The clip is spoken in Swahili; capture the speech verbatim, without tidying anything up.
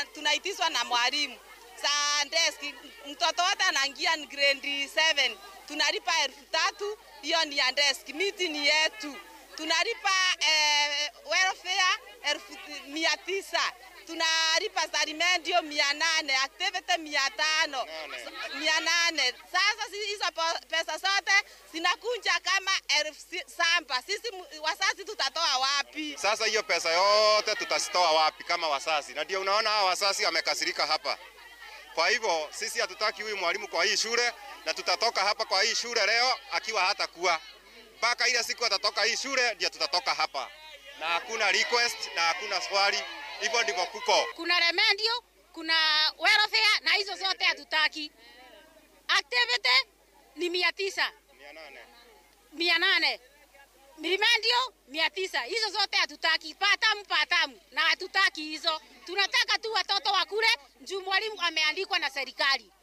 tuna, tunaitiswa na mwalimu. Saa desk mtoto wote anaingia grade seven tunalipa elfu tatu, hiyo ni ya desk. Miti ni yetu. Tunalipa eh, welfare elfu mia tisa. Tunalipa salimendio mia nane, activity mia tano, mia nane. Sasa hizo pesa zote zinakunja kama elfu samba. Sisi wazazi tutatoa wapi? Sasa hiyo pesa yote tutazitoa wapi kama wazazi? Na ndio unaona hao wazazi wamekasirika hapa. Kwa hivyo sisi hatutaki huyu mwalimu kwa hii shule, na tutatoka hapa kwa hii shule leo akiwa hata kuwa. Mpaka ile siku atatoka hii shule ndio tutatoka hapa. Na hakuna request na hakuna swali. Hivyo ndivyo kuko. Kuna remendio, kuna welfare na hizo zote hatutaki. Activity ni mia tisa. Mia nane. Mia nane. Remendio mia tisa. Hizo zote hatutaki. Patamu patamu na hatutaki hizo. Tunataka tu watoto wakule, juu mwalimu ameandikwa na serikali.